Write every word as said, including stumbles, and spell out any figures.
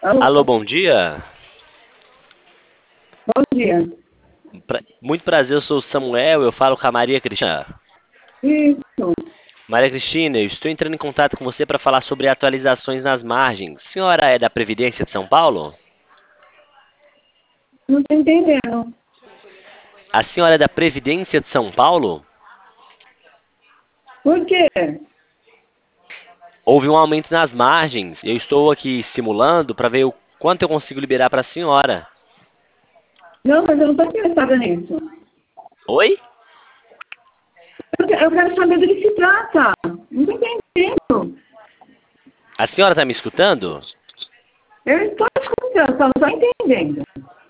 Alô, Alô, bom dia. bom dia. Pra- Muito prazer, eu sou o Samuel, eu falo com a Maria Cristina. Isso, Maria Cristina, eu estou entrando em contato com você para falar sobre atualizações nas margens. Senhora é da Previdência de São Paulo? não estou entendendo. A senhora é da Previdência de São Paulo? Por quê? Houve um aumento nas margens. Eu estou aqui simulando para ver o quanto eu consigo liberar para a senhora. Não, mas eu não estou interessada nisso. Oi? Eu, que- eu quero saber do que se trata. Não estou entendendo. A senhora está me escutando? Eu estou escutando, só não estou entendendo.